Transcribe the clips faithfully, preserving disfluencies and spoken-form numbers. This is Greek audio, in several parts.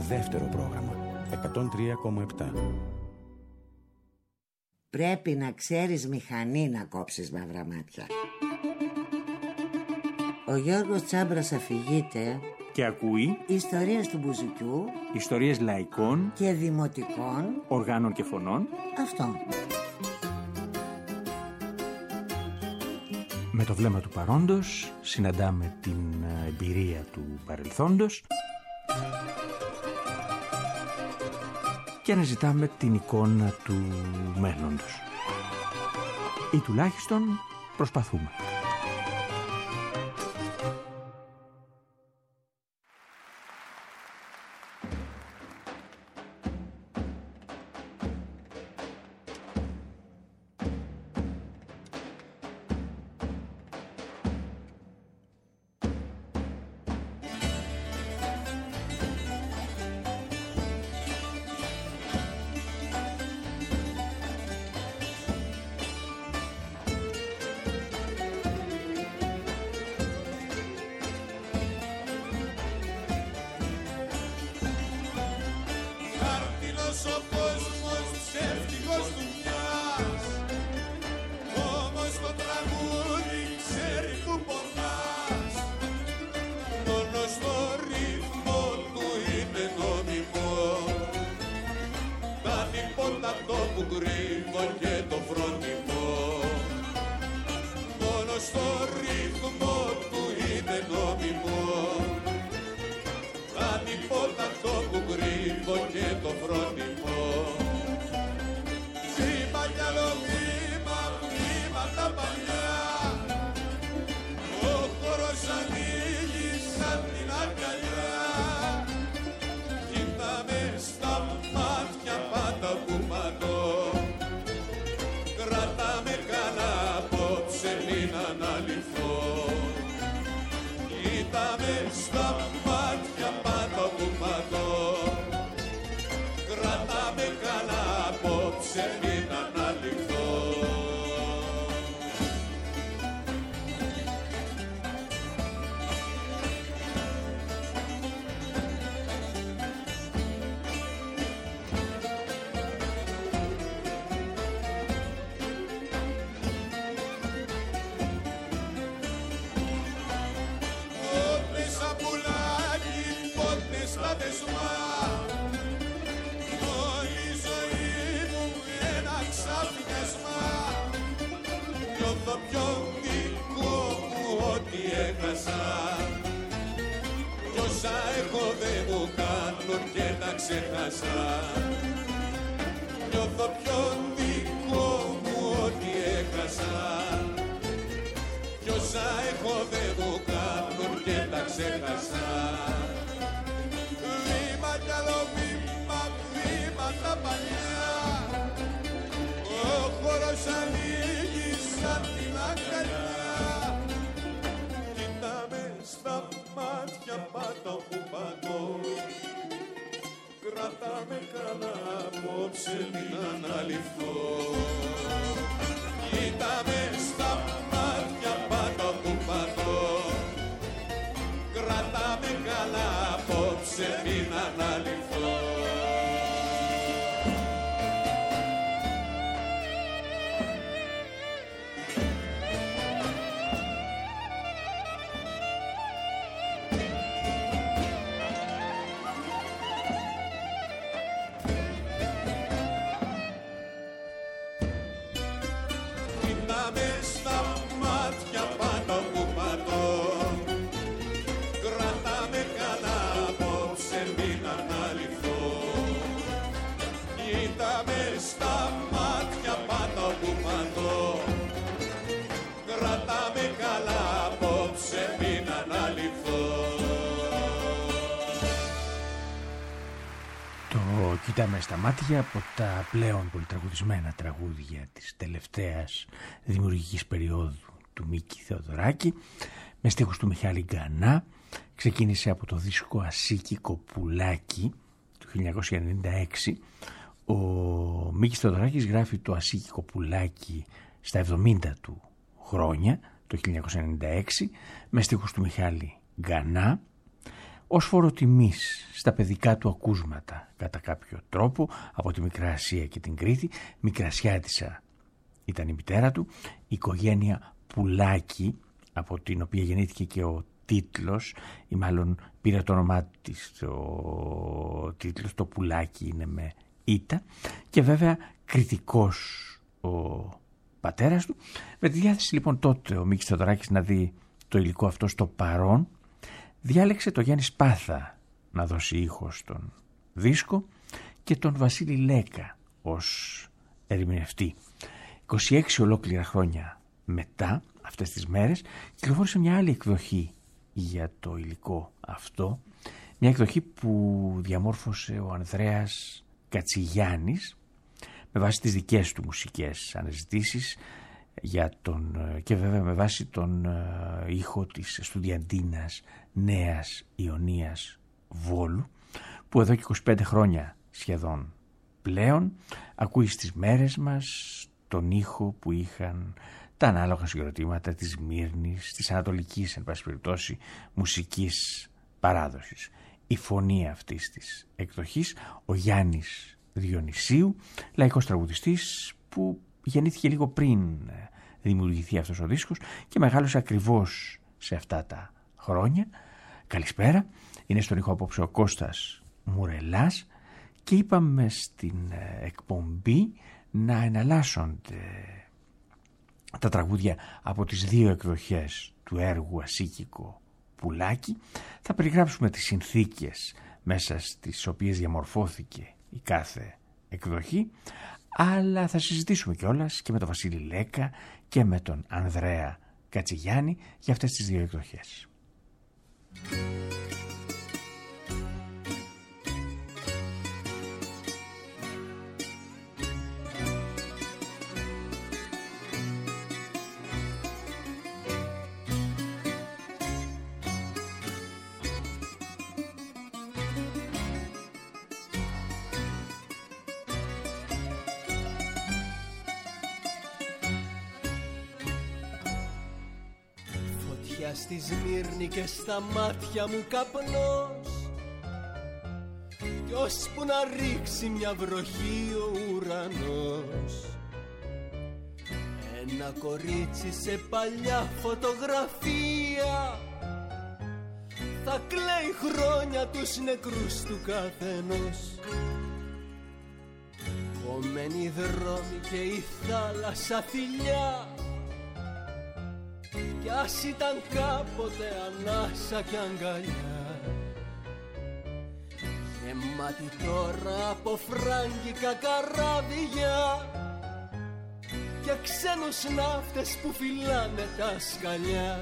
Δεύτερο πρόγραμμα εκατόν τρία κόμμα επτά. Πρέπει να ξέρεις μηχανή να κόψεις μαύρα μάτια. Ο Γιώργος Τσάμπρας αφηγείται και ακούει ιστορίες του μπουζουκιού, ιστορίες λαϊκών και δημοτικών οργάνων και φωνών. Αυτό. Με το βλέμμα του παρόντος συναντάμε την εμπειρία του παρελθόντος και αναζητάμε την εικόνα του μέλλοντος. Ή τουλάχιστον προσπαθούμε. Κοιτάμε στα μάτια από τα πλέον πολυτραγουδισμένα τραγούδια της τελευταίας δημιουργικής περίοδου του Μίκη Θεοδωράκη, με στίχους του Μιχάλη Γκανά. Ξεκίνησε από το δίσκο Ασίκικο Πουλάκι του χίλια εννιακόσια ενενήντα έξι. Ο Μίκης Θεοδωράκης γράφει το Ασίκικο Πουλάκι στα εβδομήντα του χρόνια, το χίλια εννιακόσια ενενήντα έξι, με στίχους του Μιχάλη Γκανά. ως φοροτιμής στα παιδικά του ακούσματα κατά κάποιο τρόπο από τη Μικρά Ασία και την Κρήτη. Μικρασιάτισσα ήταν η μητέρα του, η οικογένεια Πουλάκη, από την οποία γεννήθηκε και ο τίτλος, ή μάλλον πήρε το όνομά της, ο τίτλος, το Πουλάκη είναι με ήτα, και βέβαια κριτικός ο πατέρας του. Με τη διάθεση λοιπόν τότε ο Μίκης Θεοδωράκης να δει το υλικό αυτό στο παρόν, διάλεξε το Γιάννη Σπάθα να δώσει ήχο στον δίσκο και τον Βασίλη Λέκα ως ερμηνευτή. είκοσι έξι ολόκληρα χρόνια μετά, αυτές τις μέρες, κυκλοφόρησε μια άλλη εκδοχή για το υλικό αυτό, μια εκδοχή που διαμόρφωσε ο Ανδρέας Κατσιγιάννης με βάση τις δικές του μουσικές αναζητήσεις για τον, και βέβαια με βάση τον ήχο της Στουδιαντίνας Νέας Ιωνίας Βόλου, που εδώ και είκοσι πέντε χρόνια σχεδόν πλέον ακούει στις μέρες μας τον ήχο που είχαν τα ανάλογα συγκροτήματα της Μύρνης, της Ανατολικής εν πάση περιπτώσει μουσικής παράδοσης. Η φωνή αυτής της εκδοχής, ο Γιάννης Διονυσίου, λαϊκός τραγουδιστής που γεννήθηκε λίγο πριν δημιουργηθεί αυτός ο δίσκος και μεγάλωσε ακριβώς σε αυτά τα χρόνια. Καλησπέρα, είναι στον ήχο απόψε ο Κώστας Μουρελάς και είπαμε στην εκπομπή να εναλλάσσονται τα τραγούδια από τις δύο εκδοχές του έργου Ασίκικο Πουλάκη. Θα περιγράψουμε τις συνθήκες μέσα στις οποίες διαμορφώθηκε η κάθε εκδοχή, αλλά θα συζητήσουμε κιόλας και με τον Βασίλη Λέκα και με τον Ανδρέα Κατσιγιάννη για αυτές τις δύο εκδοχές. Στη Σμύρνη και στα μάτια μου καπνός, κι ώσπου να ρίξει μια βροχή ο ουρανός, ένα κορίτσι σε παλιά φωτογραφία θα κλαίει χρόνια τους νεκρούς του καθενός. Κομμένοι δρόμοι και η θάλασσα θηλιά, κι ας ήταν κάποτε ανάσα κι αγκαλιά, γεμάτη τώρα από φράγκικα καράβια και ξένους ναύτες που φυλάνε τα σκαλιά.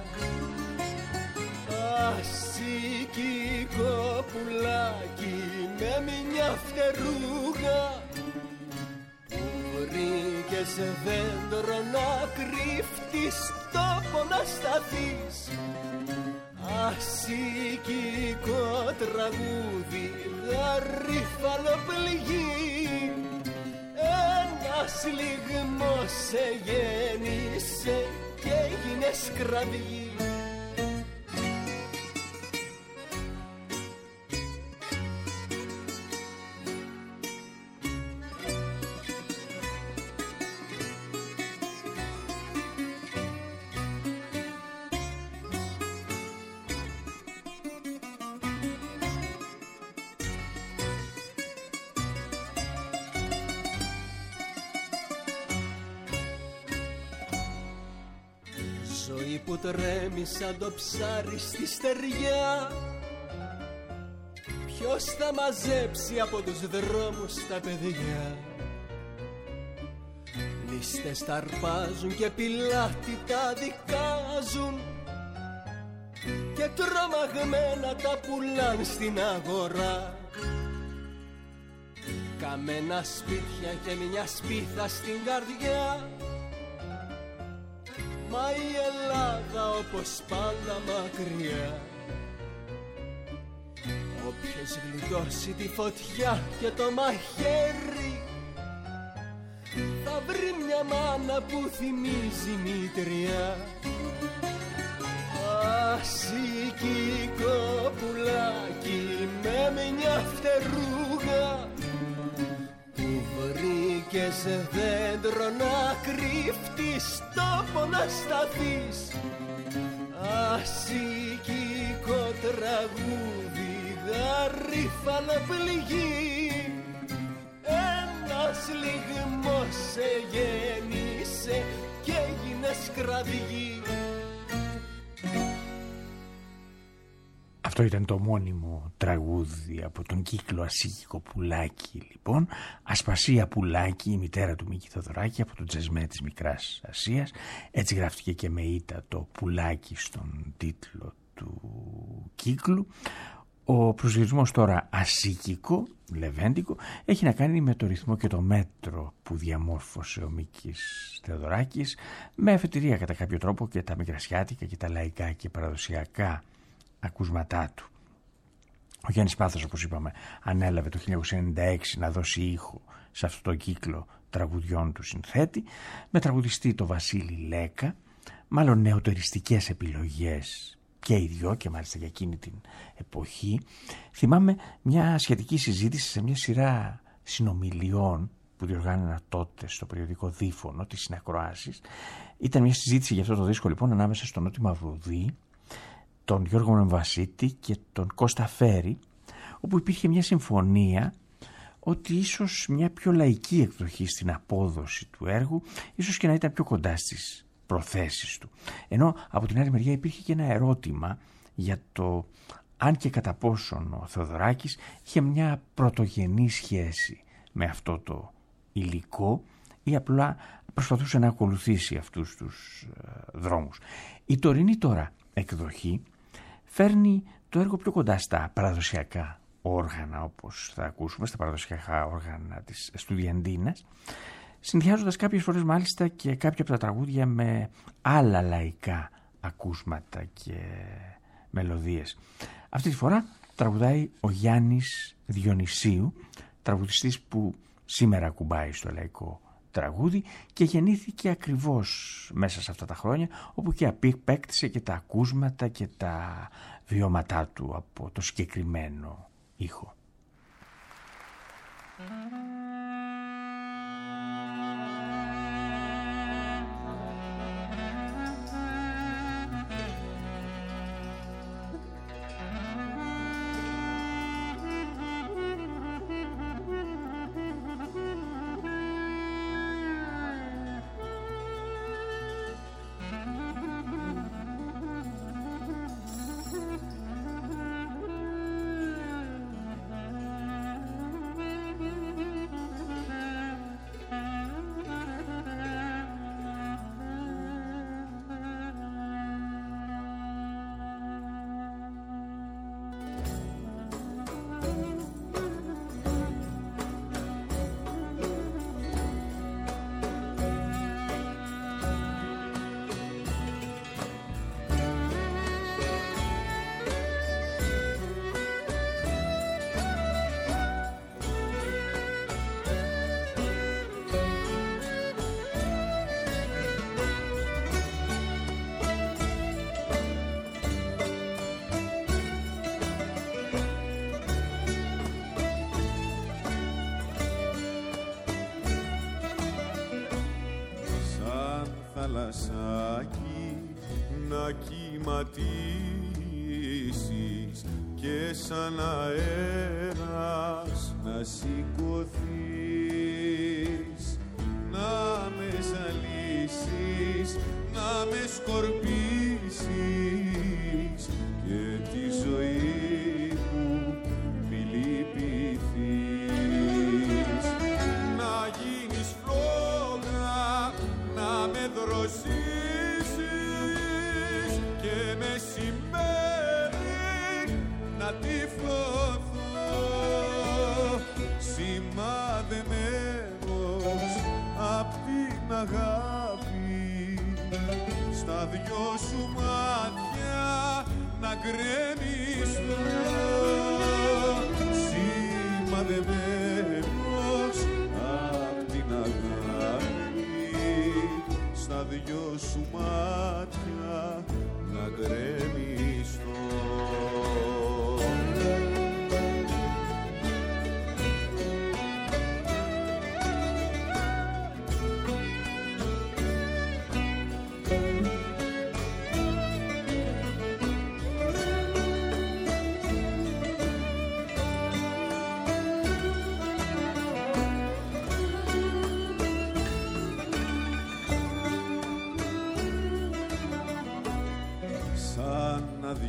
Ασίκικο πουλάκι με μια φτερούγα που βρήκε σε δέντρο να κρύφτεις, τόπο να σταθείς. Ασίκικο τραγούδι γαρίφαλο πληγή, ένας λιγμός σε γέννησε και έγινες κραυγή. Που τρέμει σαν το ψάρι στη στεριά, ποιος θα μαζέψει από τους δρόμους τα παιδιά. Λίστες τα αρπάζουν και πιλάτι τα δικάζουν και τρομαγμένα τα πουλάν στην αγορά. Καμένα σπίτια και μια σπίθα στην καρδιά, μα η Ελλάδα όπως πάντα μακριά. Όποιος γλιτώσει τη φωτιά και το μαχαίρι θα βρει μια μάνα που θυμίζει μητριά. Ασίκικο πουλάκι βρες δέντρο να κρύφτεις, τόπο να σταθείς. Ασίκικο τραγούδι, γαρίφαλα πληγή. Ένας λιγμός σε γέννησε και έγινες κραυγή. Αυτό ήταν το μόνιμο τραγούδι από τον κύκλο Ασίκικο Πουλάκη, λοιπόν. Ασπασία Πουλάκη, η μητέρα του Μίκη Θοδωράκη, από τον τζεσμέ της Μικράς Ασίας. Έτσι γράφτηκε και με ήττα το Πουλάκη στον τίτλο του κύκλου. Ο προσδιορισμός τώρα ασίκικο, λεβέντικο, έχει να κάνει με το ρυθμό και το μέτρο που διαμόρφωσε ο Μίκης Θεοδωράκης, με αφετηρία κατά κάποιο τρόπο και τα μικρασιάτικα και τα λαϊκά και παραδοσιακά ακούσματά του. Ο Γιάννης Πάθος, όπως είπαμε, ανέλαβε το χίλια εννιακόσια ενενήντα έξι να δώσει ήχο σε αυτό το κύκλο τραγουδιών του συνθέτη, με τραγουδιστή το Βασίλη Λέκα, μάλλον νεοτεριστικές επιλογές και οι δυο, και μάλιστα για εκείνη την εποχή. Θυμάμαι μια σχετική συζήτηση σε μια σειρά συνομιλιών που διοργάνωνα τότε στο περιοδικό Δίφωνο, τις συνακροάσεις. Ήταν μια συζήτηση για αυτό το δίσκο, λοιπόν, ανάμεσα στον Νότι Μαυρουδή, τον Γιώργο Μεμβασίτη και τον Κώστα Φέρη, όπου υπήρχε μια συμφωνία ότι ίσως μια πιο λαϊκή εκδοχή στην απόδοση του έργου ίσως και να ήταν πιο κοντά στις προθέσεις του. Ενώ από την άλλη μεριά υπήρχε και ένα ερώτημα για το αν και κατά πόσον ο Θεοδωράκης είχε μια πρωτογενή σχέση με αυτό το υλικό ή απλά προσπαθούσε να ακολουθήσει αυτούς τους ε, δρόμους. Η τωρινή τώρα εκδοχή φέρνει το έργο πιο κοντά στα παραδοσιακά όργανα, όπως θα ακούσουμε, στα παραδοσιακά όργανα της Στουδιαντίνας, συνδυάζοντας κάποιες φορές μάλιστα και κάποια από τα τραγούδια με άλλα λαϊκά ακούσματα και μελωδίες. Αυτή τη φορά τραγουδάει ο Γιάννης Διονυσίου, τραγουδιστής που σήμερα ακουμπάει στο λαϊκό τραγούδι και γεννήθηκε ακριβώς μέσα σε αυτά τα χρόνια, όπου και απέκτησε και τα ακούσματα και τα βιώματά του από το συγκεκριμένο ήχο. Να κυματίσεις και σαν αέρας να σηκωθείς, να με ζαλίσεις, να με σκορπίσεις και τη ζωή μου μη λυπηθείς, να γίνεις φλόγα, να με δροσίσεις και μεσημέρι να τυφλωθώ, σημαδεμένος απ' την αγάπη, στα δυο σου μάτια να γκρεμιστώ, σημαδεμένος απ' την αγάπη, στα δυο σου μάτια να γκρεμιστώ.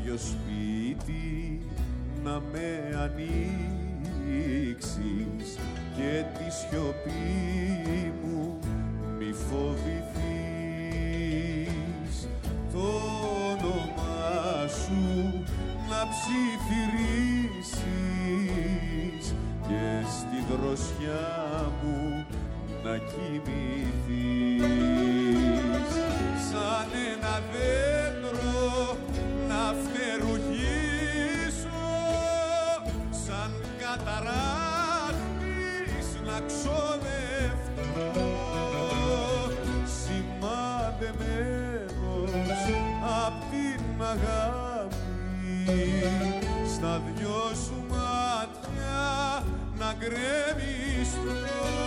άδειο σπίτι να με ανοίξεις και τη σιωπή μου μη φοβηθείς. Το όνομά σου να ψιθυρίσεις και στη δροσιά μου να κοιμηθείς. Σαν ένα δέντρο να φτερουγήσω, σαν καταράχτης να ξοδευτώ, σημαδεμένος απ' την αγάπη, στα δυο σου μάτια να γκρεμιστώ,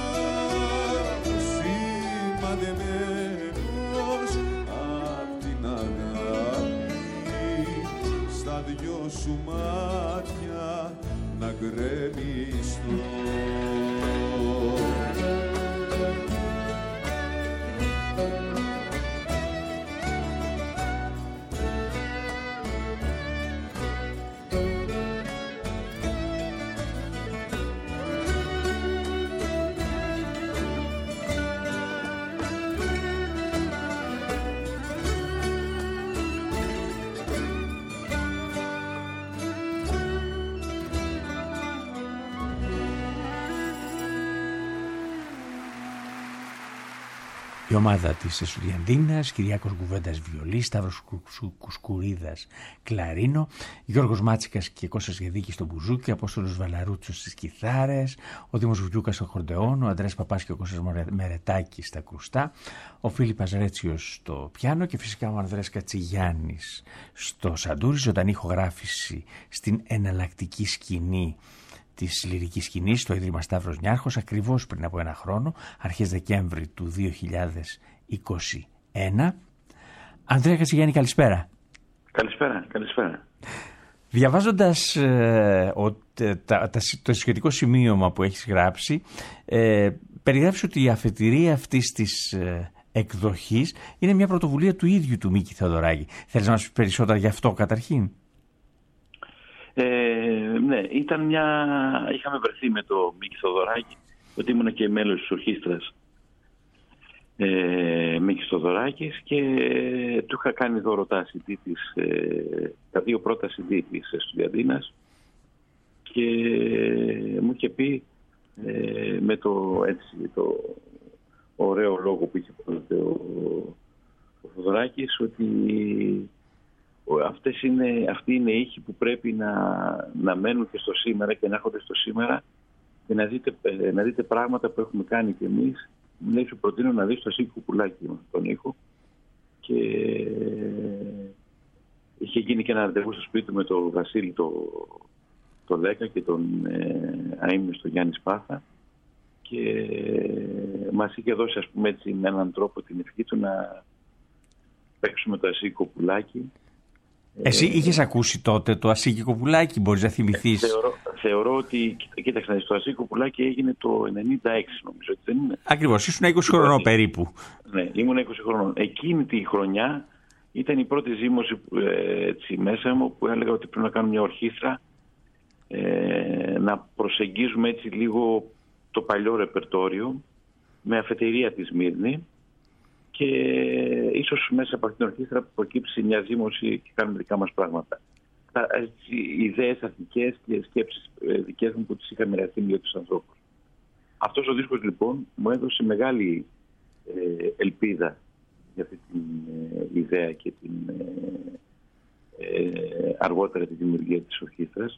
σημαδεμένος απ' την αγάπη, στα δυο σου μάτια να γκρεμιστώ. Η ομάδα της Εσουδιαντίνας, Κυριάκος Κουβέντας βιολί, Σταύρος Κουσκουρίδας κλαρίνο, Γιώργος Μάτσικας και Κώστας Γεδίκης στο μπουζούκι, Απόστολος Βαλαρούτσος στις κιθάρες, ο Δήμος Βουγιούκας στο χορντεόν, ο Αντρέας Παπάς και ο Κώστας Μερετάκης στα κρουστά, ο Φίλιππας Ρέτσιος στο πιάνο και φυσικά ο Ανδρέας Κατσιγιάννης στο σαντούρι. Ζωντανή ηχογράφηση στην εναλλακτική σκηνή της λυρικής σκηνής στο Ίδρυμα Σταύρος Νιάρχος ακριβώς πριν από ένα χρόνο, αρχές Δεκέμβρη του δύο χιλιάδες είκοσι ένα. Ανδρέα Κατσιγιάννη, καλησπέρα. Καλησπέρα, καλησπέρα. Διαβάζοντας ε, ο, τα, τα, το σχετικό σημείωμα που έχεις γράψει, ε, περιγράψεις ότι η αφετηρία αυτής της ε, εκδοχής είναι μια πρωτοβουλία του ίδιου του Μίκη Θεοδωράκη. Θέλεις να μας πεις περισσότερα γι' αυτό καταρχήν? Ε, ναι, ήταν μια... είχαμε βρεθεί με το Μίκη Θεοδωράκη, ότι ήμουν και μέλος της ορχήστρας ε, Μίκης Θεοδωράκης, και του είχα κάνει δώρο τα σι ντι της, ε, τα δύο πρώτα σι ντι της Εσουδιαντίνας, και μου είχε πει ε, με το, έτσι, το ωραίο λόγο που είχε πει ο, ο Θεοδωράκης, ότι Αυτές είναι, αυτοί είναι ήχοι που πρέπει να, να μένουν και στο σήμερα και να έρχονται στο σήμερα, και να δείτε, να δείτε πράγματα που έχουμε κάνει κι εμείς. Μου λέει, σου προτείνω να δεις το Ασίκη Κουπουλάκη τον ήχο, και είχε γίνει και ένα ραντεβού στο σπίτι με τον Βασίλη το, το Λέκα και τον ε, αείμνηστο Γιάννη Σπάθα, και μας είχε δώσει, ας πούμε έτσι, με έναν τρόπο την ευχή του να παίξουμε το Ασίκη Κουπουλάκη. Εσύ είχες ακούσει τότε το Ασίκη Κοπουλάκη, μπορείς να θυμηθείς? Ε, θεωρώ, θεωρώ ότι, κοίταξε να δεις, το Ασίκη Κοπουλάκη έγινε το ενενήντα έξι, νομίζω, ότι δεν είναι? Ακριβώς, ήσουν είκοσι χρονών περίπου. Ναι, ήμουν είκοσι χρονών. Εκείνη τη χρονιά ήταν η πρώτη ζήμωση ε, έτσι, μέσα μου, που έλεγα ότι πρέπει να κάνω μια ορχήστρα, ε, να προσεγγίζουμε έτσι λίγο το παλιό ρεπερτόριο, με αφετηρία τη Σμύρνη, και ίσως μέσα από αυτήν την ορχήστρα προκύψει μια ζήμωση και κάνουμε δικά μας πράγματα. Τα, έτσι, ιδέες αρχικές και σκέψεις ε, δικές μου που τις είχα μοιραστεί με τους ανθρώπους. Αυτός ο δίσκος λοιπόν μου έδωσε μεγάλη ε, ελπίδα για αυτή την ε, ιδέα και την, ε, ε, αργότερα τη δημιουργία της ορχήστρας.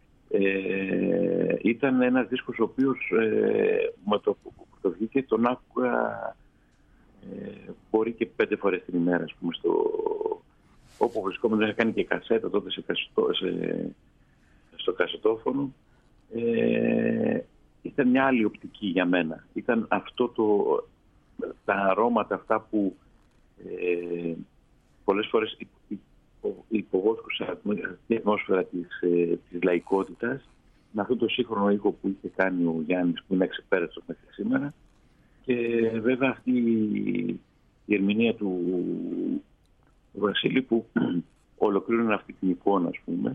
Ε, ήταν ένας δίσκος ο οποίος ε, με το που το βγήκε τον άκουγα Ε, μπορεί και πέντε φορές την ημέρα, ας πούμε, στο... όπου βρισκόμουν. Είχα κάνει και κασέτα τότε σε κασετό... σε... στο κασετόφωνο. Ε, ήταν μια άλλη οπτική για μένα. Ήταν αυτό το... τα αρώματα αυτά που ε, πολλές φορές υποβόσκουσα την ατμόσφαιρα της, ε, της λαϊκότητας, με αυτό το σύγχρονο ήχο που είχε κάνει ο Γιάννης, που είναι εξεπέραστος μέχρι σήμερα. Και βέβαια αυτή η ερμηνεία του Βασίλη, που ολοκλήρωνε αυτή την εικόνα, ας πούμε.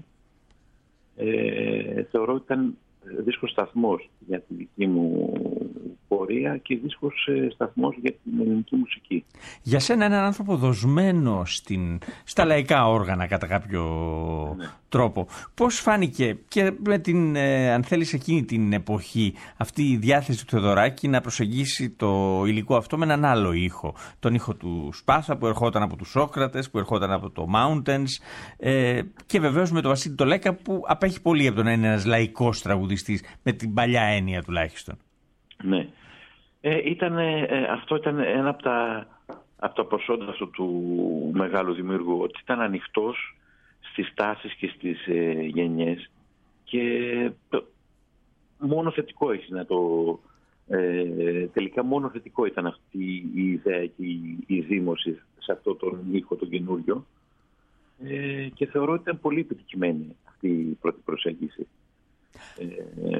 Ε, θεωρώ ότι ήταν δίσκος σταθμός για τη δική μου πορεία και δίσκος σταθμός για την ελληνική μουσική. Για σένα έναν άνθρωπο δοσμένο στην, στα λαϊκά όργανα κατά κάποιο ναι. τρόπο. Πώς φάνηκε και με την, ε, αν θέλεις εκείνη την εποχή, αυτή η διάθεση του Θεοδωράκη να προσεγγίσει το υλικό αυτό με έναν άλλο ήχο. Τον ήχο του Σπάθα που ερχόταν από τους Σόκρατες, που ερχόταν από το Mountains ε, και βεβαίως με τον Βασίλη Τολέκα που απέχει πολύ από το να είναι ένας λαϊκός τραγουδιστής με την παλιά έννοια τουλάχιστον. Ναι. Ε, ήταν, ε, αυτό ήταν ένα από τα, από τα προσόντα αυτού του μεγάλου δημιουργού, ότι ήταν ανοιχτός στις τάσεις και στις ε, γενιές και το, μόνο θετικό έχει να το... Ε, τελικά μόνο θετικό ήταν αυτή η ιδέα και η, η δήμωση σε αυτό τον ήχο τον καινούριο ε, και θεωρώ ότι ήταν πολύ επιτυχημένη αυτή η πρώτη προσέγγιση. Ε,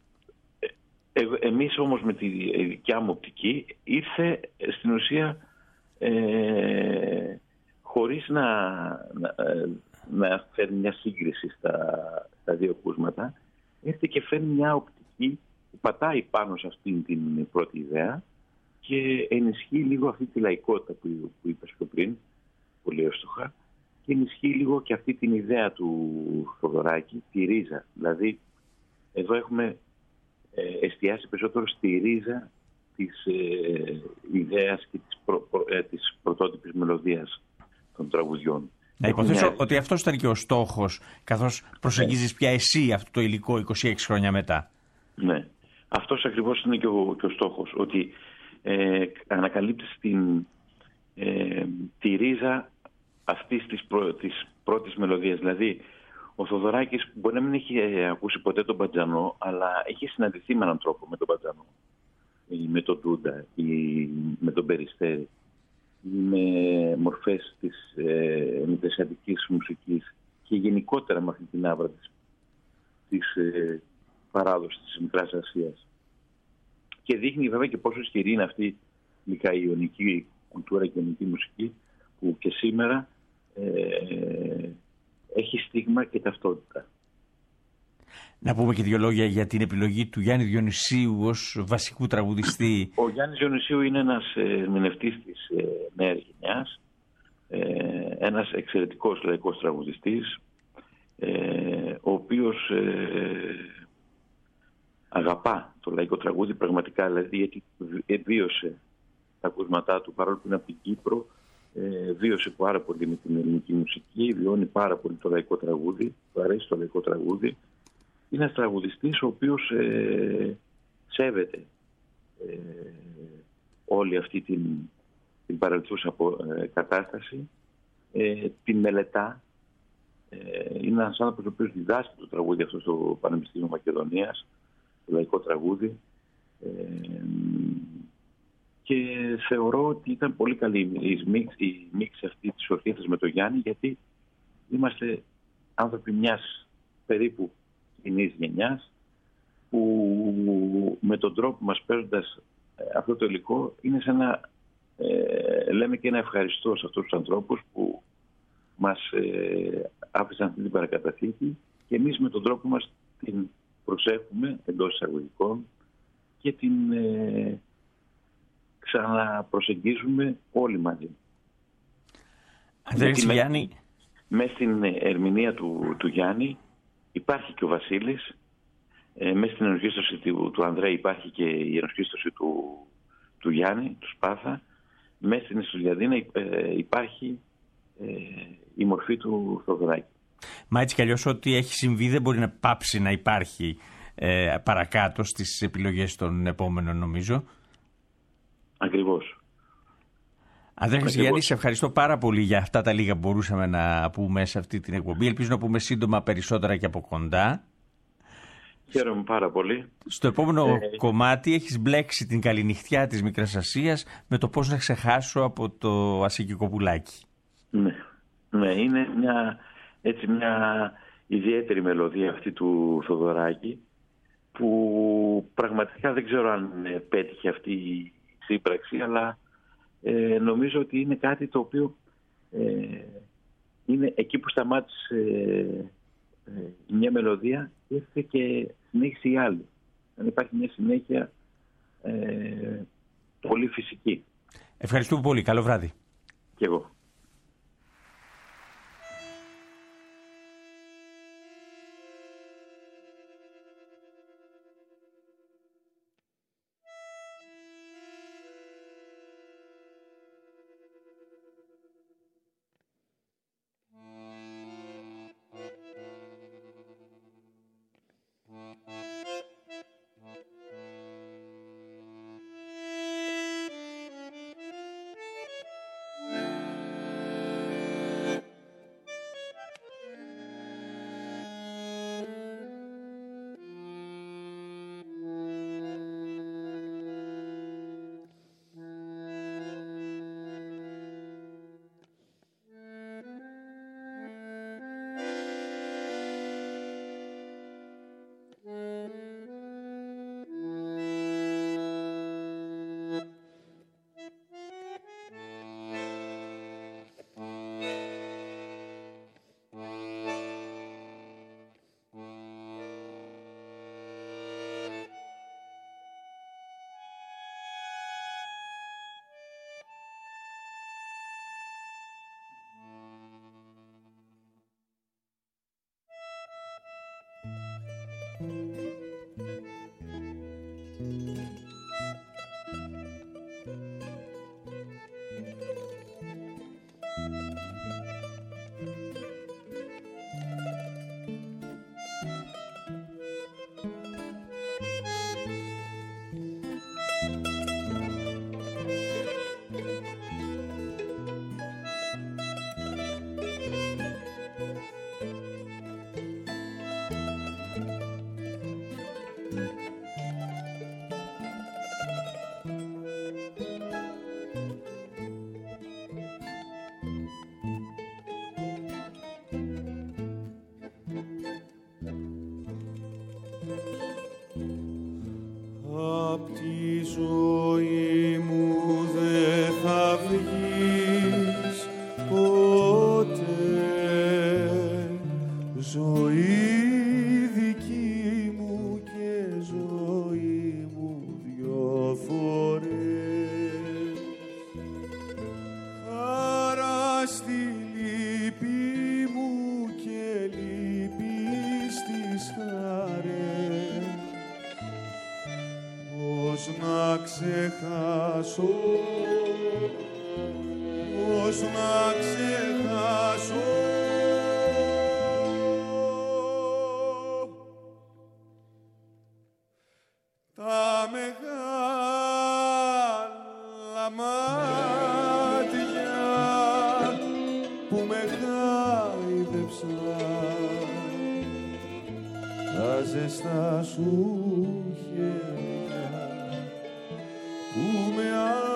Ε, εμείς όμως με τη δικιά μου οπτική ήρθε στην ουσία ε, χωρίς να, να, να φέρνει μια σύγκριση στα, στα δύο ακούσματα, ήρθε και φέρνει μια οπτική που πατάει πάνω σε αυτήν την πρώτη ιδέα και ενισχύει λίγο αυτή τη λαϊκότητα που, που είπες πιο πριν, πολύ εύστοχα, και ενισχύει λίγο και αυτή την ιδέα του Θοδωράκη, τη ρίζα. Δηλαδή, εδώ έχουμε εστιάσει περισσότερο στη ρίζα της ε, ιδέας και της, προ, προ, ε, της πρωτότυπης μελωδίας των τραγουδιών. Να υποθέσω μια... ότι αυτός ήταν και ο στόχος, καθώς προσεγγίζεις πια εσύ αυτό το υλικό είκοσι έξι χρόνια μετά. Ναι, αυτός ακριβώς είναι και ο, και ο στόχος, ότι ε, ανακαλύπτεις την, ε, τη ρίζα αυτής της, προ, της πρώτης μελωδίας. Δηλαδή, ο Θοδωράκης μπορεί να μην έχει ακούσει ποτέ τον Μπατζανό, αλλά έχει συναντηθεί με έναν τρόπο με τον Μπατζανό, ή με τον Ντούντα, ή με τον Περιστέρη, ή με μορφές της ε, μητρεσιατικής μουσικής και γενικότερα με αυτή την άβρα της, της ε, παράδοσης της Μικράς Ασίας. Και δείχνει βέβαια και πόσο ισχυρή είναι αυτή η ιωνική κουλτούρα και η ιωνική μουσική που και σήμερα ε, έχει στίγμα και ταυτότητα. Να πούμε και δύο λόγια για την επιλογή του Γιάννη Διονυσίου ως βασικού τραγουδιστή. Ο Γιάννης Διονυσίου είναι ένας ερμηνευτής της ε, νέας γενιάς, ε, ένας εξαιρετικός λαϊκός τραγουδιστής, ε, ο οποίος ε, αγαπά το λαϊκό τραγούδι πραγματικά, δηλαδή γιατί βίωσε τα ακούσματά του, παρόλο που είναι από την Κύπρο, Ε, βίωσε πάρα πολύ με την ελληνική μουσική, βιώνει πάρα πολύ το λαϊκό τραγούδι, του αρέσει το λαϊκό τραγούδι. Είναι ένας τραγουδιστής ο οποίος ε, σέβεται ε, όλη αυτή την, την παρελθούσα ε, κατάσταση, ε, την μελετά. Ε, είναι ένας άνθρωπος ο οποίος διδάσκει το τραγούδι αυτό στο Πανεπιστήμιο Μακεδονίας, το λαϊκό τραγούδι. Ε, Και θεωρώ ότι ήταν πολύ καλή η μίξη, η μίξη αυτή της ορχήστρας με τον Γιάννη, γιατί είμαστε άνθρωποι μιας περίπου κοινής γενιάς, που με τον τρόπο μας παίρνοντας αυτό το υλικό είναι σαν να ε, λέμε και ένα ευχαριστώ σε αυτούς τους ανθρώπους που μας ε, άφησαν αυτή την παρακαταθήκη και εμείς με τον τρόπο μας την προσέχουμε εντός εισαγωγικών και την ε, ξαναπροσεγγίζουμε όλοι μαζί. Αδέρφη Γιάννη. Μέσα στην ερμηνεία του, του Γιάννη υπάρχει και ο Βασίλης, ε, μέσα στην ενορχήστρωση του, του Ανδρέα υπάρχει και η ενορχήστρωση του, του Γιάννη, του Σπάθα. Μέσα στην Ιστολιαδίνα ε, υπάρχει ε, η μορφή του Θοδωράκη. Μα έτσι κι αλλιώς ό,τι έχει συμβεί δεν μπορεί να πάψει να υπάρχει ε, παρακάτω στις επιλογές των επόμενων, νομίζω. Ακριβώς. Αδέρφης Γιάννη, σε ευχαριστώ πάρα πολύ για αυτά τα λίγα που μπορούσαμε να πούμε σε αυτή την εκπομπή. Ελπίζω να πούμε σύντομα περισσότερα και από κοντά. Χαίρομαι πάρα πολύ. Στο επόμενο ε... κομμάτι έχεις μπλέξει την καληνυχτιά της Μικράς Ασίας με το πώς να ξεχάσω από το Ασίκικο πουλάκι. Ναι, ναι, είναι μια, έτσι μια ιδιαίτερη μελωδία αυτή του Θοδωράκη, που πραγματικά δεν ξέρω αν πέτυχε αυτή η σύμπραξη, αλλά ε, νομίζω ότι είναι κάτι το οποίο ε, είναι εκεί που σταμάτησε ε, μια μελωδία, ήρθε και συνέχισε η άλλη. Αν υπάρχει μια συνέχεια ε, πολύ φυσική. Ευχαριστούμε πολύ. Καλό βράδυ. Και εγώ. Απ' τη ζωή μου δε θα βγεις ποτέ, ζωή δική μου και ζωή μου δυο φορές. Χαρά στη λύπη μου και λύπη στις χαρές, πώς να ξεχάσω, πώς να ξεχάσω τα μεγάλα μάτια που με χάιδεψαν, τα ζεστά σου χέρια που με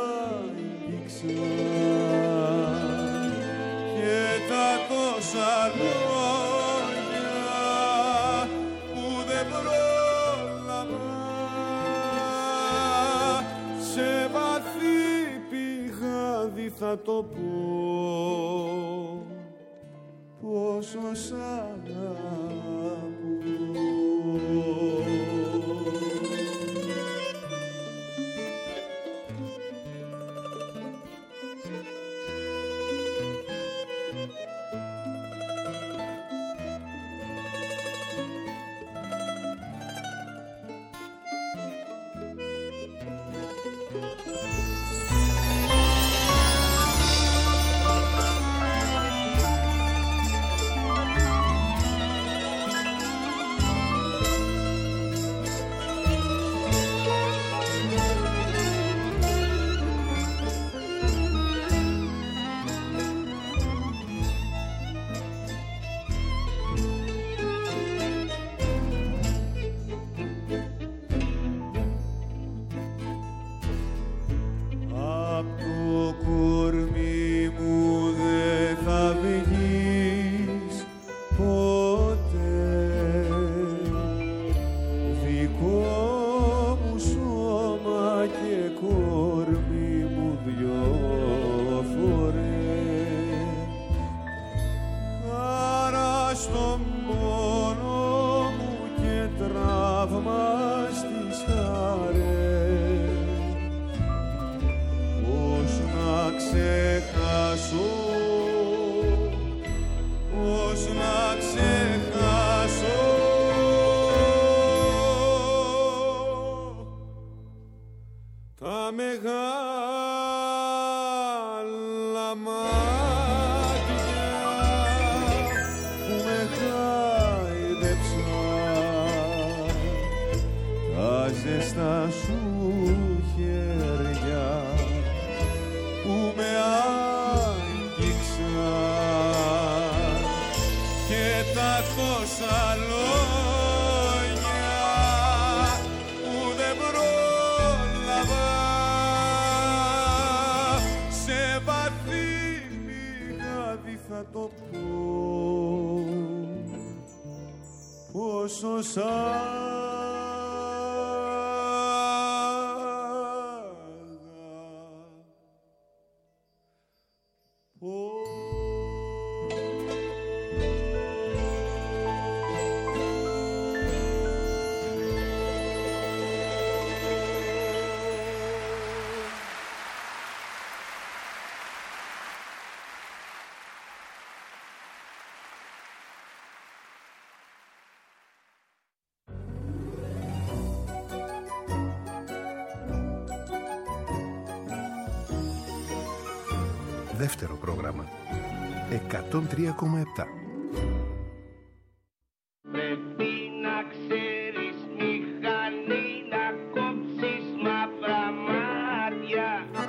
άγγιξαν και τα τόσα λόγια που δεν πρόλαβα σε βαθύ πηγάδι θα το πω πόσο σ' αγαπώ. τα μεγάλα μάτια που με χάιδεψαν, τα ζεστά σου χέρια που με άγγιξαν και τα τόσα λόγια που δεν πρόλαβα σε βαθύ πηγάδι θα το πω πόσο σ' Δεύτερο πρόγραμμα εκατόν τρία κόμμα επτά. Πρέπει να ξέρεις μηχανή να κόψεις μαύρα μάτια.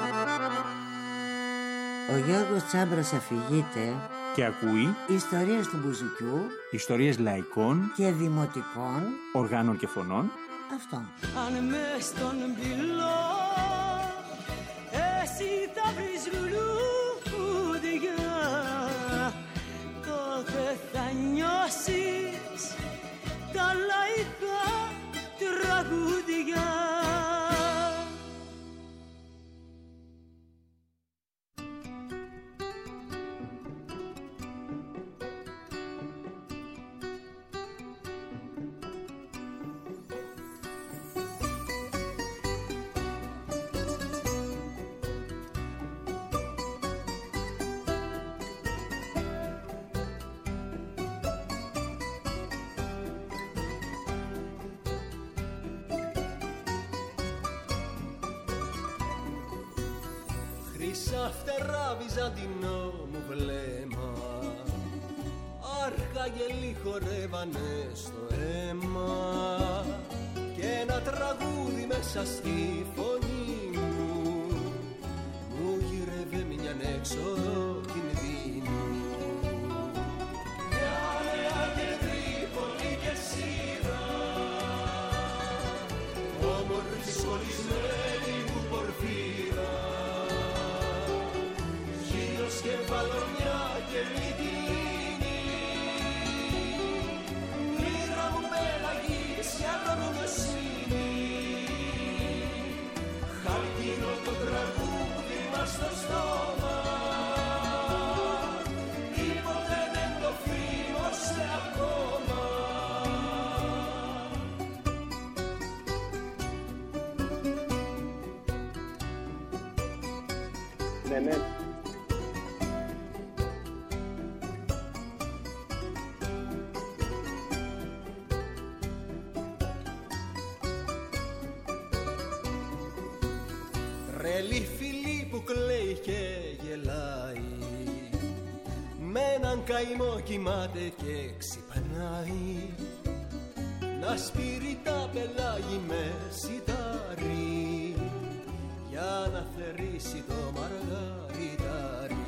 Ο Γιώργος Τσάμπρας αφηγείται Και ακούει ιστορίες του μπουζουκιού, ιστορίες λαϊκών και δημοτικών οργάνων και φωνών. Αυτό. Αν μες στον πυλό εσύ θα βρεις λουλούδια, τότε θα νιώσεις τα λαϊκά τραγούδια. Χρυσά φτερά βυζαντινό μου βλέμμα, αρχαγγελοί χορεύανε στο αίμα και ένα τραγούδι μέσα στη φωνή μου μου γύρευε μιαν έξοδο κινδύνου. Μια νέα και Τρίπολη και σειρά, όμορφη σχολισμένη μου πορφύρα, και παλωνιά και μυτίνη, μοίρα μου πελαγίσια νομιμοσύνη, χαλκίνο το τραγούδι μας στο στόμα, τίποτε δεν το φήμωσε ακόμα. Ναι, ναι. Τρελή φιλή που κλαίει και γελάει, με έναν καημό κοιμάται και ξυπνάει, να σπείρει τα πελάγι με σιτάρι, για να θερήσει το μαργαριτάρι.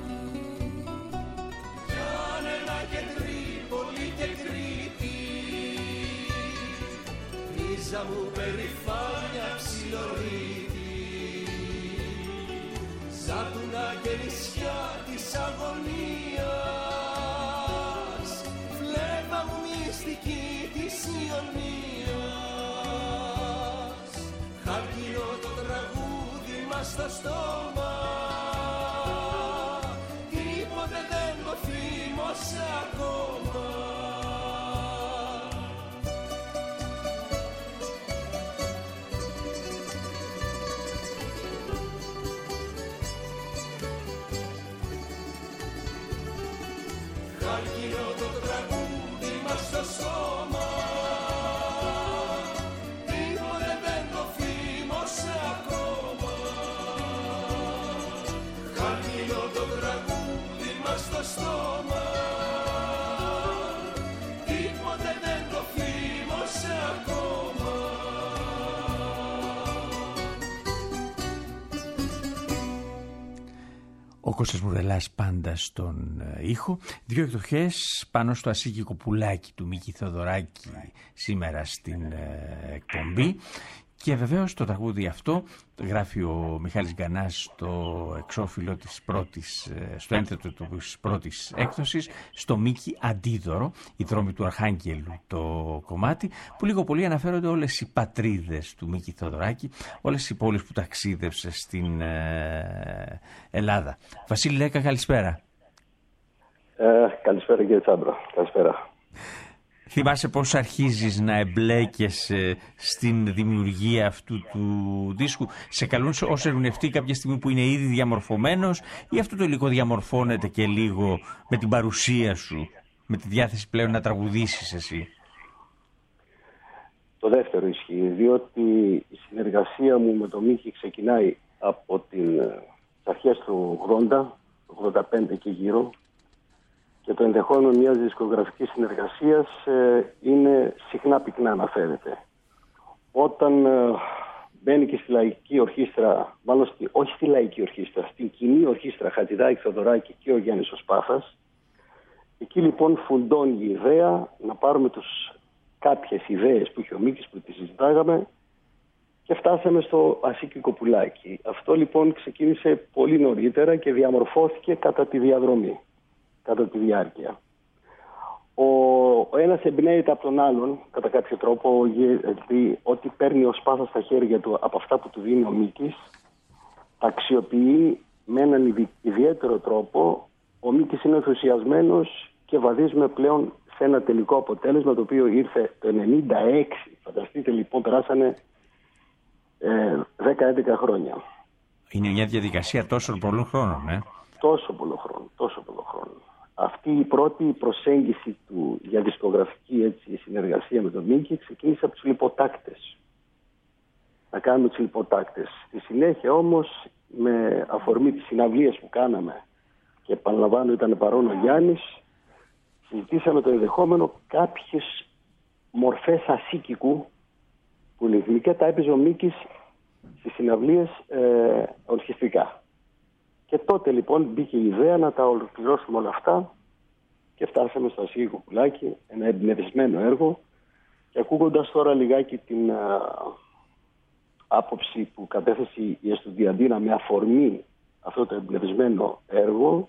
Γιάννενα και Τρίπολη και Κρήτη, ρίζα μου περηφάνια ψιλορίτη, Σάτουνα και νησιά της αγωνίας, φλέβα μου μυστική της Ιωνίας, χάρκινο το τραγούδι μας στο στόμα, τίποτε δεν το θύμωσε ακόμα. Χάρκινο το τραγούδι μας στο σώμα, τίποτε δεν το θύμωσε ακόμα. Ο Κώστας Μουρελάς πάντα στον ήχο. Δύο εκδοχές πάνω στο ασίκικο πουλάκι του Μίκη Θεοδωράκη σήμερα στην εκπομπή. Και βεβαίως το τραγούδι αυτό γράφει ο Μιχάλης Γκανάς στο εξώφυλλο της πρώτης, στο ένθετο της πρώτης έκδοσης, στο Μίκη Αντίδωρο, οι δρόμοι του Αρχάγγελου το κομμάτι, που λίγο πολύ αναφέρονται όλες οι πατρίδες του Μίκη Θεοδωράκη, όλες οι πόλεις που ταξίδευσε στην ε, Ελλάδα. Βασίλη Λέκα, καλησπέρα. Ε, καλησπέρα κύριε Τσάμπρα, καλησπέρα. Θυμάσαι πώς αρχίζεις να εμπλέκεσαι στην δημιουργία αυτού του δίσκου? Σε καλούν ως ερμηνευτή κάποια στιγμή που είναι ήδη διαμορφωμένος, ή αυτό το υλικό διαμορφώνεται και λίγο με την παρουσία σου, με τη διάθεση πλέον να τραγουδήσεις εσύ? Το δεύτερο ισχύει, διότι η συνεργασία μου με τον Μίκη ξεκινάει από την, τις αρχές του ογδόντα, ογδόντα πέντε και γύρω, και το ενδεχόμενο μιας δισκογραφικής συνεργασίας ε, είναι συχνά πυκνά αναφέρεται. Όταν ε, μπαίνει και στη λαϊκή ορχήστρα, μάλλον στη, όχι στη λαϊκή ορχήστρα, στην κοινή ορχήστρα Χατζηδάκη, Θεοδωράκη και ο Γιάννης ο Σπάθας, εκεί λοιπόν φουντώνει η ιδέα να πάρουμε τους, κάποιες ιδέες που είχε ο Μίκης που τις συζητάγαμε και φτάσαμε στο ασίκικο πουλάκι. Αυτό λοιπόν ξεκίνησε πολύ νωρίτερα και διαμορφώθηκε κατά τη διαδρομή, κατά τη διάρκεια. Ο, ο ένας εμπνέεται από τον άλλον κατά κάποιο τρόπο, γιατί ό,τι παίρνει ο Σπάθας στα χέρια του από αυτά που του δίνει ο Μίκης, αξιοποιεί με έναν ιδιαίτερο τρόπο. Ο Μίκης είναι ενθουσιασμένος και βαδίζουμε πλέον σε ένα τελικό αποτέλεσμα το οποίο ήρθε το ενενήντα έξι. Φανταστείτε λοιπόν, περάσανε ε, δέκα έντεκα χρόνια. Είναι μια διαδικασία τόσο πολλών χρόνων, ε? Τόσο πολλών χρόνων, τόσο πολλών χρόνων. Αυτή η πρώτη προσέγγιση του για δισκογραφική έτσι, συνεργασία με τον Μίκη ξεκίνησε από τους λιποτάκτες. Να κάνουμε τους λιποτάκτες. Στη συνέχεια όμως, με αφορμή τις συναυλίες που κάναμε, και επαναλαμβάνω ήταν παρόν ο Γιάννης, συζητήσαμε το ενδεχόμενο κάποιες μορφές ασίκικου που λιγνικά τα έπαιζε ο Μίκης στις συναυλίες ε, ορχιστρικά. Και τότε λοιπόν μπήκε η ιδέα να τα ολοκληρώσουμε όλα αυτά και φτάσαμε στο ασίκικο πουλάκι, ένα εμπνευσμένο έργο. Και ακούγοντας τώρα λιγάκι την α, άποψη που κατέθεσε η Εστουδιαντίνα με αφορμή αυτό το εμπνευσμένο έργο,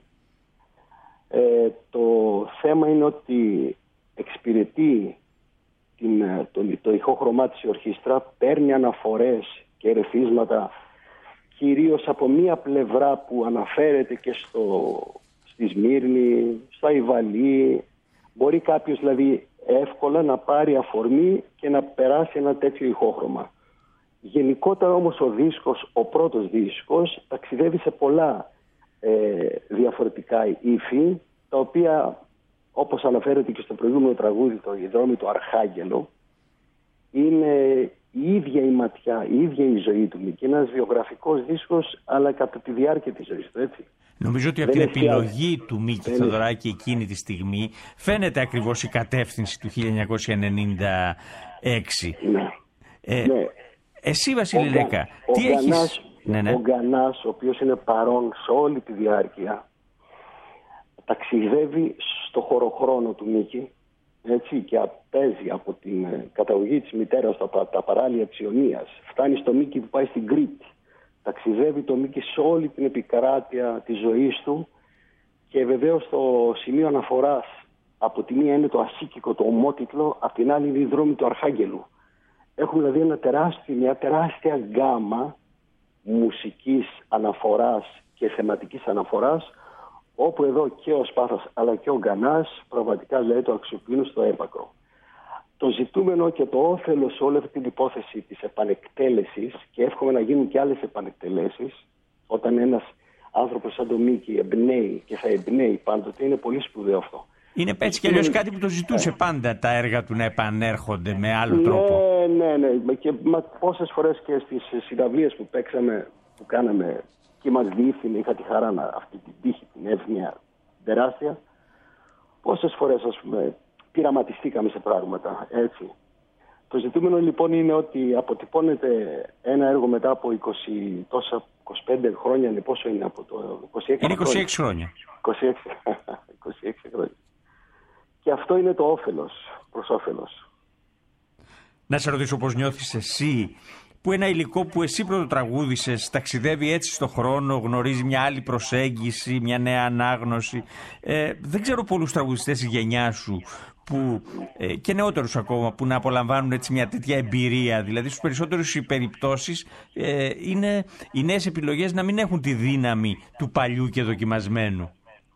ε, το θέμα είναι ότι εξυπηρετεί την, το, το ηχόχρωμά της η ορχήστρα, παίρνει αναφορές και ερεθίσματα κυρίως από μία πλευρά που αναφέρεται και στο, στη Σμύρνη, στα Ιβαλή. Μπορεί κάποιος δηλαδή εύκολα να πάρει αφορμή και να περάσει ένα τέτοιο ηχόχρωμα. Γενικότερα όμως ο δίσκος, ο πρώτος δίσκος, ταξιδεύει σε πολλά ε, διαφορετικά ύφη, τα οποία όπως αναφέρεται και στο προηγούμενο τραγούδι, το «Οι δρόμοι του Αρχάγγελο», είναι η ίδια η ματιά, η ίδια η ζωή του Μίκη. Ένας βιογραφικός δίσκος, αλλά κατά τη διάρκεια της ζωής του, έτσι. Νομίζω ότι από την επιλογή του Μίκη Θεοδωράκη εκείνη τη στιγμή φαίνεται ακριβώς η κατεύθυνση του χίλια εννιακόσια ενενήντα έξι. Ναι. Ε, ναι. Εσύ, Βασίλη Λέκα, τι ο έχεις... Γκανάς, ναι, ναι. Ο Γκανάς, ο οποίος είναι παρόν σε όλη τη διάρκεια, ταξιδεύει στο χωροχρόνο του Μίκη, έτσι, και παίζει από την καταγωγή της μητέρας τα, τα παράλια της Ιωνίας. Φτάνει στο Μίκη που πάει στην Κρήτη. Ταξιδεύει το Μίκη σε όλη την επικράτεια της ζωής του και βεβαίως το σημείο αναφοράς από τη μία είναι το ασίκικο, το ομότιτλο, από την άλλη είναι η δρόμη του Αρχάγγελου. Έχουμε δηλαδή ένα τεράστιο, μια τεράστια γκάμα μουσικής αναφοράς και θεματικής αναφοράς, όπου εδώ και ο Σπάθας αλλά και ο Γκανάς πραγματικά λέει το αξιοποιούν στο έπακρο. Το ζητούμενο και το όφελος σε όλη αυτή την υπόθεση της επανεκτέλεσης, και εύχομαι να γίνουν και άλλες επανεκτελέσεις, όταν ένας άνθρωπος σαν τον Μίκη εμπνέει και θα εμπνέει πάντοτε, είναι πολύ σπουδαίο αυτό. Είναι έτσι κι αλλιώς κάτι που το ζητούσε πάντα τα έργα του να επανέρχονται με άλλο ναι, τρόπο. Ναι, ναι. Και μα, πόσες φορές και στις συναυλίες που παίξαμε, που κάναμε και μας διεύθυνε, είχα τη χαρά να αυτή την τύχη, την εύνοια τεράστια, πόσες φορές ας πούμε πειραματιστήκαμε σε πράγματα, έτσι. Το ζητούμενο λοιπόν είναι ότι αποτυπώνεται ένα έργο μετά από είκοσι τόσα είκοσι πέντε χρόνια είναι, πόσο είναι από το είκοσι έξι είναι είκοσι έξι χρόνια. είκοσι έξι, είκοσι έξι χρόνια. Και αυτό είναι το όφελος, προς όφελος. Να σε ρωτήσω πώς νιώθεις εσύ που ένα υλικό που εσύ πρωτοτραγούδησες ταξιδεύει έτσι στο χρόνο, γνωρίζει μια άλλη προσέγγιση, μια νέα ανάγνωση. Ε, δεν ξέρω πολλούς τραγουδιστές της γενιάς σου που, ε, και νεότερους ακόμα που να απολαμβάνουν έτσι μια τέτοια εμπειρία. Δηλαδή στους περισσότερους οι περιπτώσεις ε, είναι οι νέες επιλογές να μην έχουν τη δύναμη του παλιού και δοκιμασμένου.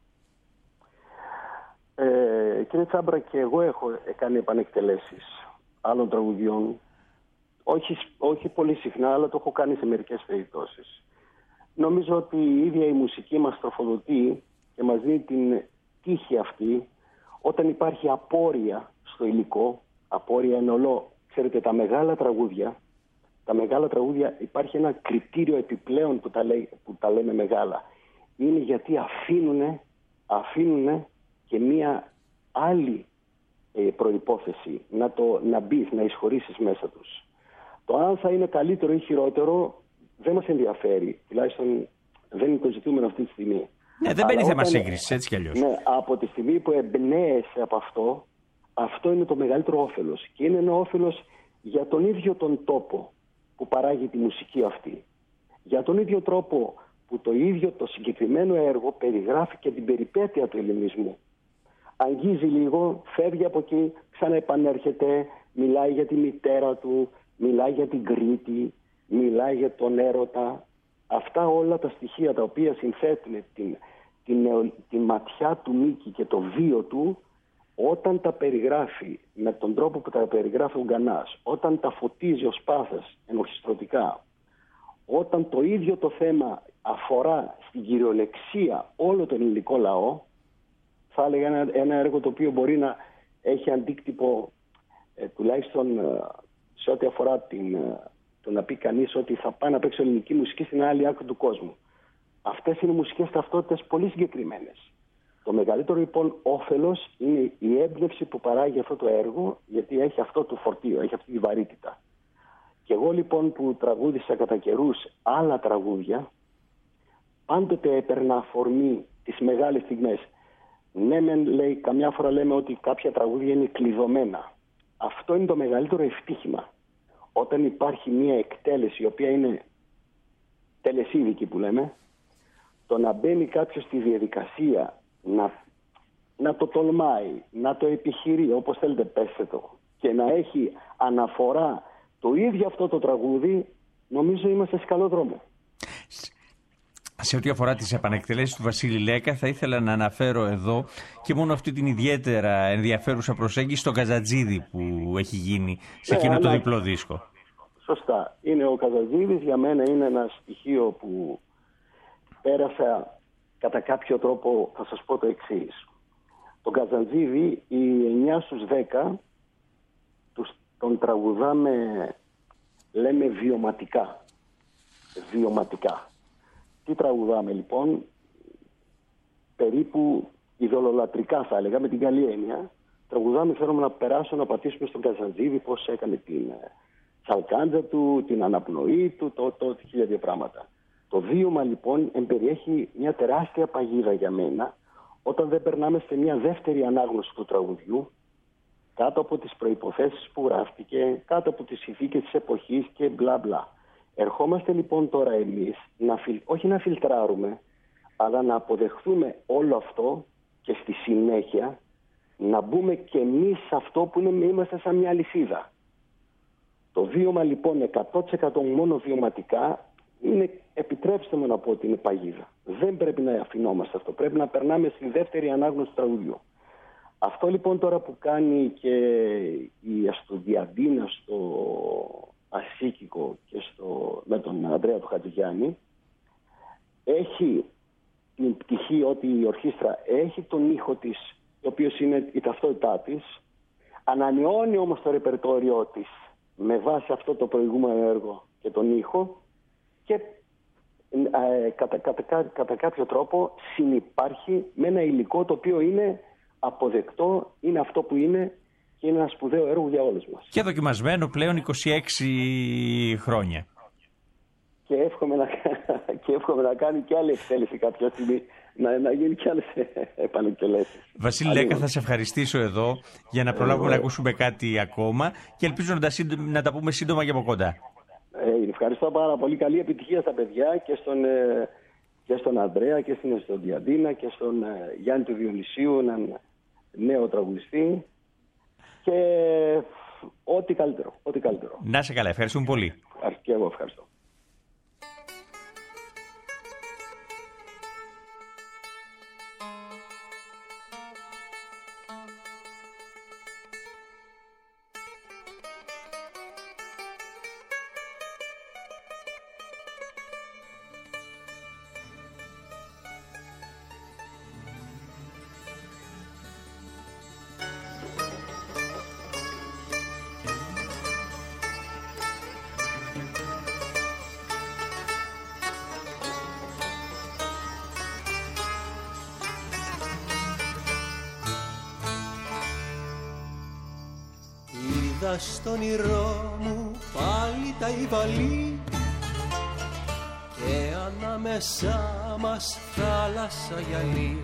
Ε, κύριε Τσάμπρα, και εγώ έχω κάνει επανεκτελέσεις άλλων τραγουδιών. Όχι, όχι πολύ συχνά, αλλά το έχω κάνει σε μερικές περιπτώσεις. Νομίζω ότι η ίδια η μουσική μας τροφοδοτεί και μας δίνει την τύχη αυτή όταν υπάρχει απόρρεια στο υλικό, απόρρεια εν ολό. Ξέρετε, τα μεγάλα τραγούδια, τα μεγάλα τραγούδια υπάρχει ένα κριτήριο επιπλέον που τα, λέει, που τα λέμε μεγάλα. Είναι γιατί αφήνουνε, αφήνουνε και μία άλλη ε, προϋπόθεση να, το, να μπεις, να εισχωρήσεις μέσα τους. Το αν θα είναι καλύτερο ή χειρότερο δεν μας ενδιαφέρει. Τουλάχιστον δεν είναι το ζητούμενο αυτή τη στιγμή. Ναι, δεν μπαίνει θέμα σύγκριση, έτσι κι αλλιώς. Ναι, από τη στιγμή που εμπνέεσαι από αυτό, αυτό είναι το μεγαλύτερο όφελος. Και είναι ένα όφελος για τον ίδιο τον τόπο που παράγει τη μουσική αυτή. Για τον ίδιο τρόπο που το ίδιο το συγκεκριμένο έργο περιγράφει και την περιπέτεια του ελληνισμού. Αγγίζει λίγο, φεύγει από εκεί, ξαναεπανέρχεται, μιλάει για τη μητέρα του, μιλάει για την Κρήτη, μιλάει για τον έρωτα. Αυτά όλα τα στοιχεία τα οποία συνθέτουν την, την, την ματιά του Μίκη και το βίο του, όταν τα περιγράφει με τον τρόπο που τα περιγράφει ο Γκανάς, όταν τα φωτίζει ο Σπάθας ενορχιστρωτικά, όταν το ίδιο το θέμα αφορά στην κυριολεξία όλο τον ελληνικό λαό, θα έλεγα ένα, ένα έργο το οποίο μπορεί να έχει αντίκτυπο ε, τουλάχιστον ε, σε ό,τι αφορά την, ε, το να πει κανείς ότι θα πάει να παίξει ελληνική μουσική στην άλλη άκρη του κόσμου. Αυτές είναι μουσικές ταυτότητες πολύ συγκεκριμένες. Το μεγαλύτερο λοιπόν όφελος είναι η έμπνευση που παράγει αυτό το έργο, γιατί έχει αυτό το φορτίο, έχει αυτή τη βαρύτητα. Και εγώ λοιπόν που τραγούδισα κατά καιρούς άλλα τραγούδια, πάντοτε έπαιρνα αφορμή τις μεγάλες στιγμές. Ναι, μεν, λέει, καμιά φορά λέμε ότι κάποια τραγούδια είναι κλειδωμένα. Αυτό είναι το μεγαλύτερο ευτύχημα. Όταν υπάρχει μια εκτέλεση η οποία είναι τελεσίδικη που λέμε, το να μπαίνει κάποιος στη διαδικασία να, να το τολμάει, να το επιχειρεί, όπως θέλετε πέστε το, και να έχει αναφορά το ίδιο αυτό το τραγούδι, νομίζω είμαστε σε καλό δρόμο. Σε ό,τι αφορά τις επανεκτελέσεις του Βασίλη Λέκα, θα ήθελα να αναφέρω εδώ και μόνο αυτή την ιδιαίτερα ενδιαφέρουσα προσέγγιση στο Καζατζίδη που έχει γίνει σε εκείνο ναι, το διπλό δίσκο. Σωστά. Είναι ο Καζατζίδης, για μένα είναι ένα στοιχείο που πέρασα κατά κάποιο τρόπο, θα σας πω το εξής. Το Καζατζίδη, οι εννιά στους δέκα, τους, τον τραγουδάμε, λέμε βιωματικά. Βιωματικά. Τι τραγουδάμε λοιπόν, περίπου ειδωλολατρικά θα έλεγα, με την καλή έννοια. Τραγουδάμε, θέλουμε να περάσουμε, να πατήσουμε στον Καζαντζίδη πώς έκανε την τσαλκάντζα του, την αναπνοή του, το, το, το χίλια δύο πράγματα. Το βίωμα λοιπόν εμπεριέχει μια τεράστια παγίδα για μένα, όταν δεν περνάμε σε μια δεύτερη ανάγνωση του τραγουδιού, κάτω από τις προϋποθέσεις που γράφτηκε, κάτω από τις συνθήκες της εποχής και μπλα μπλα. Ερχόμαστε λοιπόν τώρα εμείς, να φιλ... όχι να φιλτράρουμε, αλλά να αποδεχθούμε όλο αυτό και στη συνέχεια να μπούμε και εμείς σε αυτό που είναι, είμαστε σαν μια αλυσίδα. Το βίωμα λοιπόν εκατό τοις εκατό μόνο βιωματικά είναι, επιτρέψτε μου να πω ότι είναι παγίδα. Δεν πρέπει να αφινόμαστε αυτό, πρέπει να περνάμε στη δεύτερη ανάγνωση του τραγουδιού. Αυτό λοιπόν τώρα που κάνει και η Αστοδιαντίνα στο Ασίκικο και στο, με τον Ανδρέα του Χατζηγιάννη, έχει την πτυχή ότι η ορχήστρα έχει τον ήχο της, ο οποίος είναι η ταυτότητά της, ανανεώνει όμως το ρεπερτόριό της με βάση αυτό το προηγούμενο έργο και τον ήχο και ε, κατά, κατά, κατά κάποιο τρόπο συνυπάρχει με ένα υλικό το οποίο είναι αποδεκτό, είναι αυτό που είναι και είναι ένα σπουδαίο έργο για όλους μας. Και δοκιμασμένο πλέον είκοσι έξι χρόνια. και εύχομαι να, και εύχομαι να κάνει και άλλη εκτέλεση κάποια στιγμή, να, να γίνει και άλλες επανεκτελέσεις. Βασίλη Λέκα, θα σε ευχαριστήσω εδώ για να προλάβουμε ε, να ακούσουμε κάτι ακόμα και ελπίζω να τα, να τα πούμε σύντομα και από κοντά. Ε, ευχαριστώ πάρα πολύ. Καλή επιτυχία στα παιδιά και στον, ε, και στον Ανδρέα και στην, στον Διαντίνα και στον ε, Γιάννη του Διονυσίου, έναν νέο τραγουδιστή, και ό,τι καλύτερο, ό,τι καλύτερο. Να σε καλά, ευχαριστούμε πολύ. Και εγώ ευχαριστώ. Είδα στον όνειρό μου πάλι τα Ιβαλή και ανάμεσά μας θάλασσα γυαλί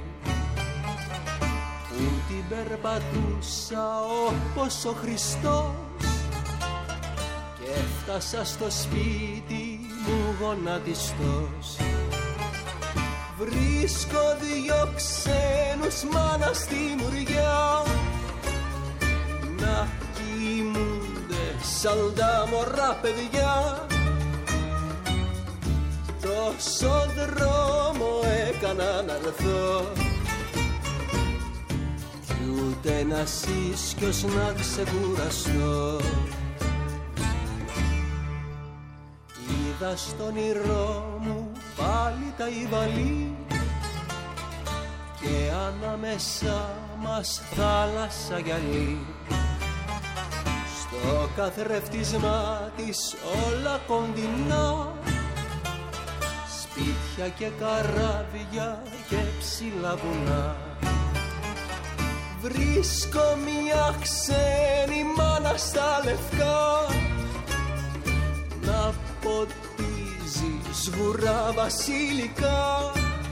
που την περπατούσα όπως ο Χριστός και έφτασα στο σπίτι μου γονατιστός. Βρίσκω δυο ξένους μάνα στη μουριά να κοιμούνται σαν τα μωρά παιδιά. Τόσο δρόμο έκανα να έρθω κι ούτε ένας ίσκιος να ξεκουραστώ. Είδα στον όνειρό μου πάλι τα Ιβαλή και ανάμεσά μας θάλασσα γυαλί. Στο καθρέφτισμά της όλα κοντινά, σπίτια και καράβια και ψηλά βουνά. Βρίσκω μια ξένη μάνα στα λευκά να ποτίζει σγουρά βασιλικά.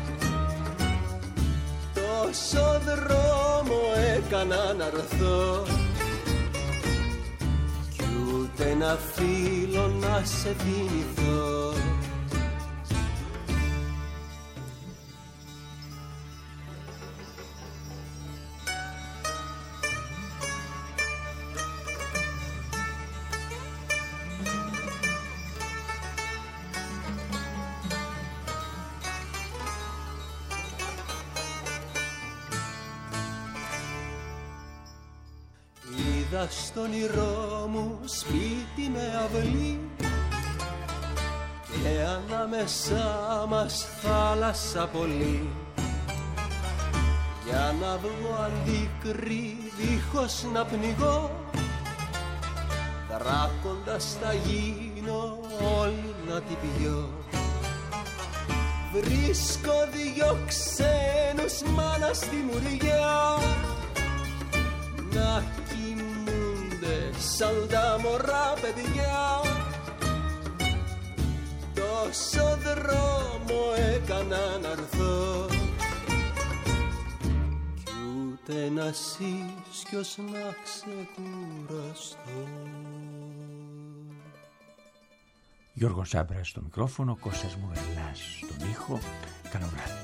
Τόσο δρόμο έκανα να έρθω κι ούτε ένα φίλο να σε θυμηθώ. Είδα στον όνειρό μου σπίτι με αυλή και ανάμεσά μας θάλασσα πολύ. Για να βγω αντίκρι δίχως να πνιγώ, δράκοντας θα γίνω όλη να την πιω. Βρίσκω δυο ξένους μάνα στη μουριά να κοιμούνται σαν τα μωρά παιδιά. Τόσο δρόμο έκανα να έρθω κι ούτε ένας ίσκιος να ξεκουραστώ. Γιώργος Ζάμπρας στο μικρόφωνο, Κώστας Μουρελάς στον ήχο. Καλό βράδυ.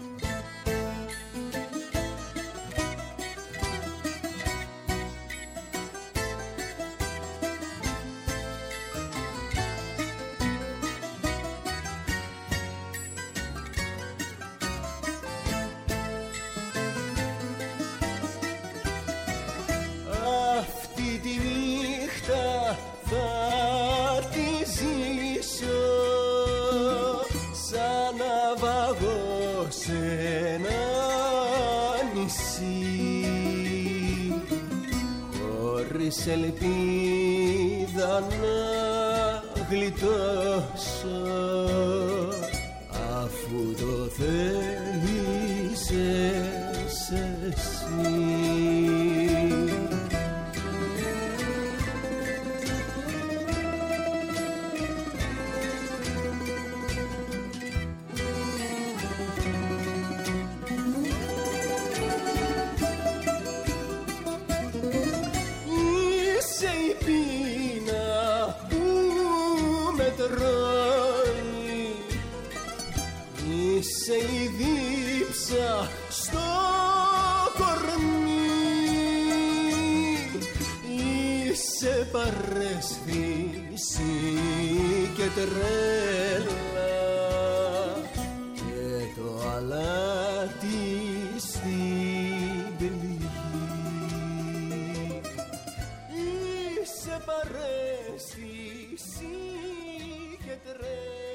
Αυτή τη νύχτα θα τη ζήσω σαν ναυαγό σε ένα νησί, χωρίς ελπίδα να γλιτώσω, αφού το θέλησες εσύ. παρέστηση και τρέλα και το αλάτι στην πληγή. Είσαι παρέστηση και τρέλα.